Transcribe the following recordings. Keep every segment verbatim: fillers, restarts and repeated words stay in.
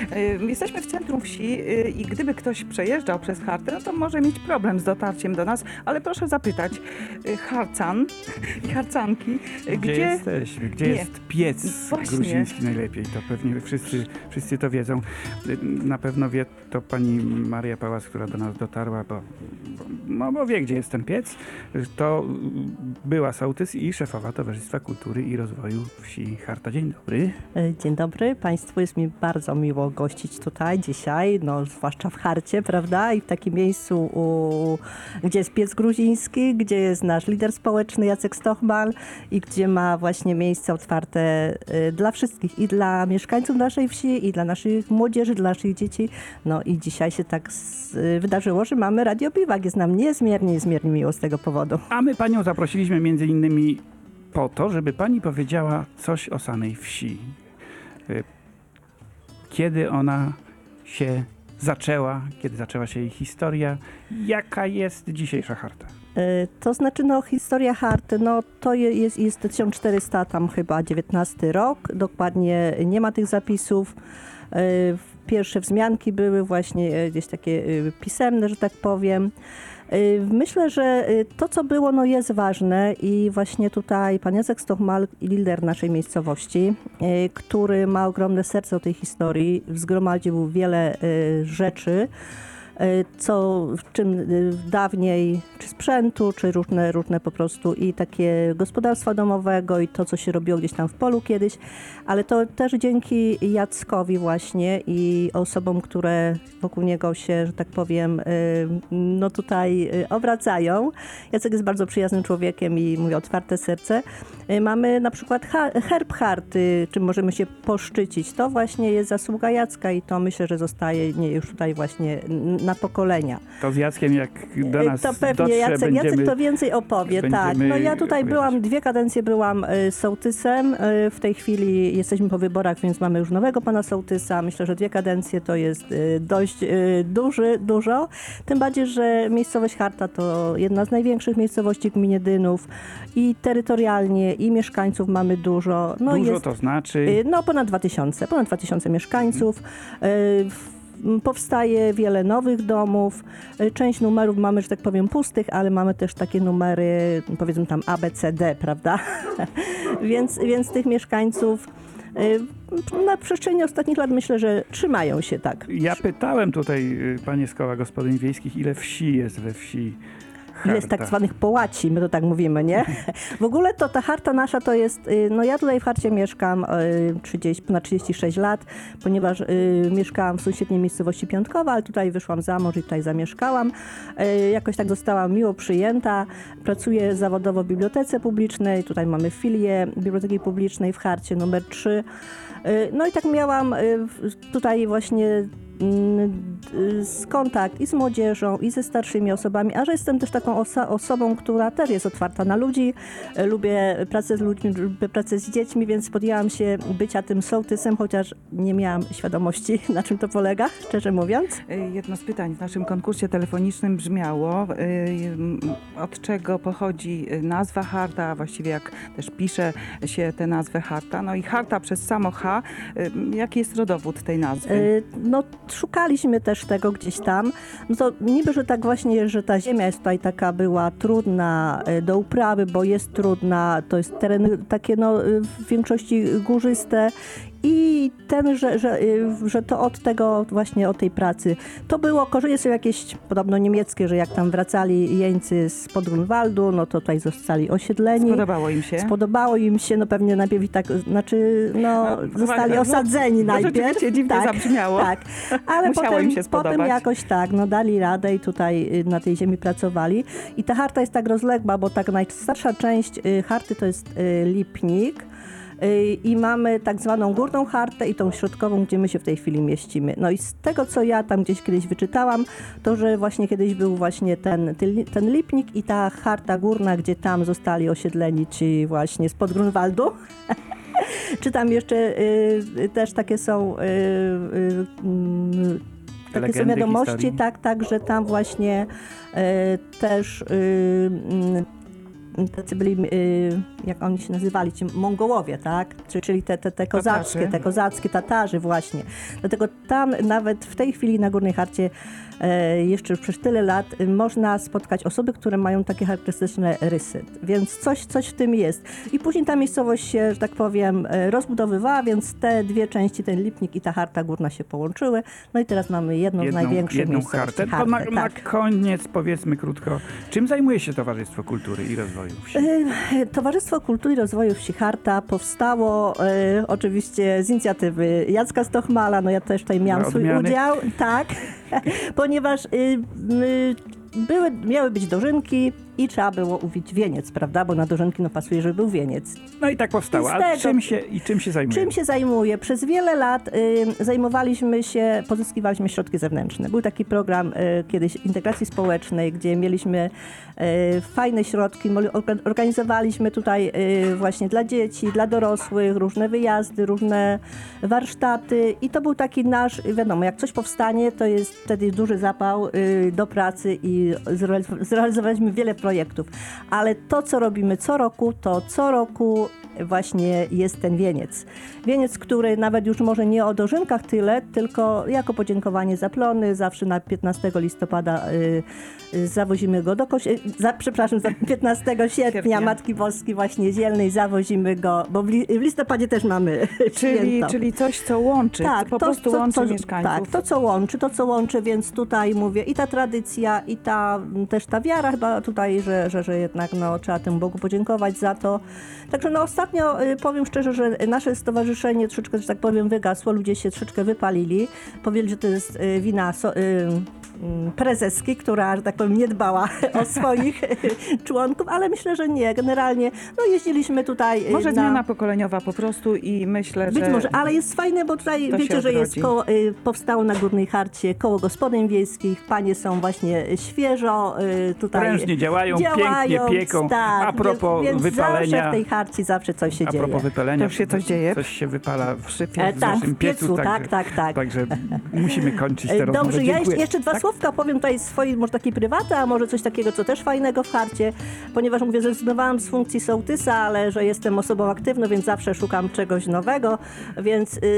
Y, Jesteśmy w centrum wsi y, i gdyby ktoś przejeżdżał przez Hartę, no to może mieć problem z dotarciem do nas, ale proszę zapytać, y, Harcan i Harcanki, y, Gdzie, gdzie... jesteśmy? Gdzie Nie. jest piec Właśnie. gruziński najlepiej? To pewnie wszyscy, wszyscy to wiedzą. Na pewno wie to pani Maria Pałas, która do nas dotarła, bo, bo, no, bo wie, gdzie jest ten piec. To była sołtys i szefowa Towarzystwa Kultury i Rozwoju Wsi Harta. Dzień dobry. Dzień dobry Państwu, jest mi bardzo miło gościć tutaj dzisiaj, no zwłaszcza w Harcie, prawda? I w takim miejscu, u, gdzie jest piec gruziński, gdzie jest nasz lider społeczny Jacek Stochmal i gdzie ma właśnie miejsce otwarte y, dla wszystkich, i dla mieszkańców naszej wsi, i dla naszych młodzieży, dla naszych dzieci. No i dzisiaj się tak z, y, wydarzyło, że mamy Radio Biwak. Jest nam niezmiernie, niezmiernie miło z tego powodu. A my panią zaprosiliśmy między innymi po to, żeby pani powiedziała coś o samej wsi. Y, Kiedy ona się zaczęła, kiedy zaczęła się jej historia, jaka jest dzisiejsza Harta? Y, To znaczy, no, historia Harty, no, to je- jest, jest tysiąc czterysta, tam chyba dziewiętnasty rok, dokładnie nie ma tych zapisów. Y, Pierwsze wzmianki były właśnie y, gdzieś takie y, pisemne, że tak powiem. Y, Myślę, że y, to, co było, no, jest ważne i właśnie tutaj pan Jacek Stochmal, lider naszej miejscowości, y, który ma ogromne serce o tej historii, zgromadził wiele y, rzeczy, co w czym y, dawniej, czy sprzętu, czy różne, różne po prostu i takie gospodarstwa domowego i to, co się robiło gdzieś tam w polu kiedyś, ale to też dzięki Jackowi właśnie i osobom, które wokół niego się, że tak powiem, y, no tutaj y, obracają. Jacek jest bardzo przyjaznym człowiekiem i mówi otwarte serce. Y, Mamy na przykład ha- herb Harty, czym możemy się poszczycić. To właśnie jest zasługa Jacka i to myślę, że zostaje nie, już tutaj właśnie n- na pokolenia. To z Jackiem, jak do nas To pewnie dotrze, Jacek, będziemy... Jacek to więcej opowie, tak. będziemy No ja tutaj opowiadać. byłam, dwie kadencje byłam y, sołtysem. Y, w tej chwili jesteśmy po wyborach, więc mamy już nowego pana sołtysa. Myślę, że dwie kadencje to jest y, dość y, duży, dużo. Tym bardziej, że miejscowość Harta to jedna z największych miejscowości w gminie Dynów i terytorialnie, i mieszkańców mamy dużo. No Dużo jest, to znaczy... y, no ponad dwa tysiące, ponad dwa tysiące mieszkańców. Y, w- Powstaje wiele nowych domów. Część numerów mamy, że tak powiem, pustych, ale mamy też takie numery, powiedzmy tam A, B, C, D, prawda? więc, więc tych mieszkańców y, na przestrzeni ostatnich lat myślę, że trzymają się tak. Ja pytałem tutaj, y, panie z koła gospodyń wiejskich, ile wsi jest we wsi Harta. Jest tak zwanych połaci, my to tak mówimy, nie? W ogóle to ta Harta nasza to jest, y, no ja tutaj w Harcie mieszkam y, trzydzieści, ponad trzydzieści sześć lat, ponieważ y, mieszkałam w sąsiedniej miejscowości Piątkowa, ale tutaj wyszłam za mąż i tutaj zamieszkałam. Y, jakoś tak zostałam miło przyjęta. Pracuję zawodowo w bibliotece publicznej, tutaj mamy filię Biblioteki Publicznej w Harcie numer trzy. Y, no i tak miałam y, w- tutaj właśnie z kontakt i z młodzieżą, i ze starszymi osobami, a że jestem też taką oso- osobą, która też jest otwarta na ludzi. Lubię pracę z ludźmi, lubię pracę z dziećmi, więc podjęłam się bycia tym sołtysem, chociaż nie miałam świadomości, na czym to polega, szczerze mówiąc. Y, Jedno z pytań w naszym konkursie telefonicznym brzmiało, y, od czego pochodzi nazwa Harta, a właściwie jak też pisze się tę nazwę Harta. No i Harta przez samo H, y, jaki jest rodowód tej nazwy? Y, No, szukaliśmy też tego gdzieś tam. No to niby, że tak właśnie, że ta ziemia jest tutaj taka była trudna y, do uprawy, bo jest trudna, to jest tereny takie no y, w większości górzyste i ten, że, że, y, że to od tego właśnie, od tej pracy. To było, korzenie są jakieś podobno niemieckie, że jak tam wracali jeńcy z Grunwaldu, no to tutaj zostali osiedleni. Spodobało im się? Spodobało im się, no pewnie najpierw i tak, znaczy, no, No, zostali no, osadzeni no, najpierw. rzeczywiście dziwnie tak, zabrzmiało. Tak, ale Musiało potem, im się spodobać. potem jakoś tak, no dali radę i tutaj y, na tej ziemi pracowali. I ta Harta jest tak rozległa, bo tak najstarsza część y, Harty to jest y, Lipnik. Y, I mamy tak zwaną górną Hartę i tą środkową, gdzie my się w tej chwili mieścimy. No i z tego, co ja tam gdzieś kiedyś wyczytałam, to, że właśnie kiedyś był właśnie ten, ten, ten Lipnik i ta Harta górna, gdzie tam zostali osiedleni ci właśnie spod Grunwaldu. Czy tam jeszcze y, y, też takie są y, y, mm, takie są Legendy, wiadomości, historii. tak, tak, że tam właśnie y, też y, mm, tacy byli y, jak oni się nazywali, ci Mongołowie, tak? Czy- Czyli te, te, te kozackie, Tatarzy. te kozackie Tatarzy właśnie. Dlatego tam nawet w tej chwili na Górnej Harcie e, jeszcze przez tyle lat e, można spotkać osoby, które mają takie charakterystyczne rysy. Więc coś, coś w tym jest. I później ta miejscowość się, że tak powiem, e, rozbudowywała, więc te dwie części, ten Lipnik i ta Harta Górna się połączyły. No i teraz mamy jedną, z największych jedną miejscowości. hartę. To na, Hartę, na tak. koniec powiedzmy krótko, czym zajmuje się Towarzystwo Kultury i Rozwoju Wsi? E, Towarzystwo Kultury i Rozwoju Wsi Harta powstało e, oczywiście z inicjatywy Jacka Stochmala, no ja też tutaj miałam Dla swój odmiany. udział, tak, ponieważ y, y, były, miały być dożynki i trzeba było uwić wieniec, prawda, bo na dożynki no pasuje, żeby był wieniec. No i tak powstało. I z A tego- czym się, i czym się zajmuje? Czym się zajmuję? Przez wiele lat y, zajmowaliśmy się, pozyskiwaliśmy środki zewnętrzne. Był taki program y, kiedyś integracji społecznej, gdzie mieliśmy y, fajne środki, mo- orga- organizowaliśmy tutaj y, właśnie dla dzieci, dla dorosłych, różne wyjazdy, różne warsztaty i to był taki nasz, wiadomo, jak coś powstanie, to jest wtedy duży zapał y, do pracy i zrealiz- zrealizowaliśmy wiele projektów. Ale to, co robimy co roku, to co roku właśnie jest ten wieniec. Wieniec, który nawet już może nie o dożynkach tyle, tylko jako podziękowanie za plony. Zawsze na piętnastego listopada y, y, zawozimy go do Kosi- za, przepraszam, za piętnastego sierpnia Sierpnia. Matki Boskiej właśnie Zielnej zawozimy go, bo w, li, w listopadzie też mamy Czyli, święto. czyli coś, co łączy, po prostu łączy mieszkańców. Tak, to co łączy, to co łączy, więc tutaj mówię i ta tradycja, i ta też ta wiara chyba tutaj, że, że, że jednak no, trzeba temu Bogu podziękować za to. Także no ostatnio y, powiem szczerze, że nasze stowarzyszenie troszeczkę, że tak powiem, wygasło, ludzie się troszeczkę wypalili. Powiedzieli, że to jest y, wina so, y, y, prezeski, która, że tak powiem, nie dbała o swoich członków, ale myślę, że nie. Generalnie no jeździliśmy tutaj y, Może na... zmiana pokoleniowa po prostu i myślę, Być że... może, ale jest fajne, bo tutaj to wiecie, się że jest odrodzi. koło, y, powstało na Górnej Harcie koło gospodyń wiejskich. Panie są właśnie świeżo y, tutaj. Prężnie działają, pięknie pieką. Tak, A propos więc, więc wypalenia- zawsze w tej harci zawsze coś się A dzieje. propos wypalenia, To już się coś dzieje? Coś się wypala w, Przy w, piecu. E, tak, naszym w piecu, także, tak, tak, tak. Także musimy kończyć E, tę rozmowę. Dobrze, ja jeszcze, Dziękuję. jeszcze dwa Tak? słówka powiem tutaj swojej, może takiej prywaty, a może coś takiego, co też fajnego w harcie, ponieważ mówię, zrezygnowałam z funkcji sołtysa, ale że jestem osobą aktywną, więc zawsze szukam czegoś nowego, więc yy,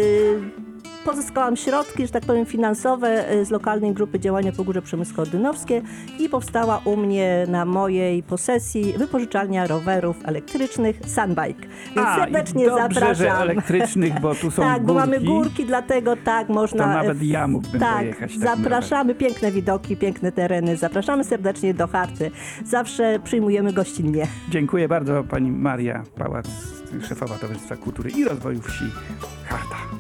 pozyskałam środki, że tak powiem, finansowe y, z lokalnej grupy działania Pogórze Przemysko-Dynowskie i powstała u mnie na mojej posesji wypożyczalnia rowerów elektrycznych Sunbike. Więc A, serdecznie i dobrze, zapraszam. że elektrycznych, bo tu są Tak, bo mamy górki. górki, dlatego tak można... To nawet ja mógłbym tak, pojechać. takim zapraszamy, piękne widoki, piękne tereny, zapraszamy serdecznie do Harty. Zawsze przyjmujemy gościnnie. Dziękuję bardzo pani Maria Pałac, szefowa Towarzystwa Kultury i Rozwoju Wsi Harta.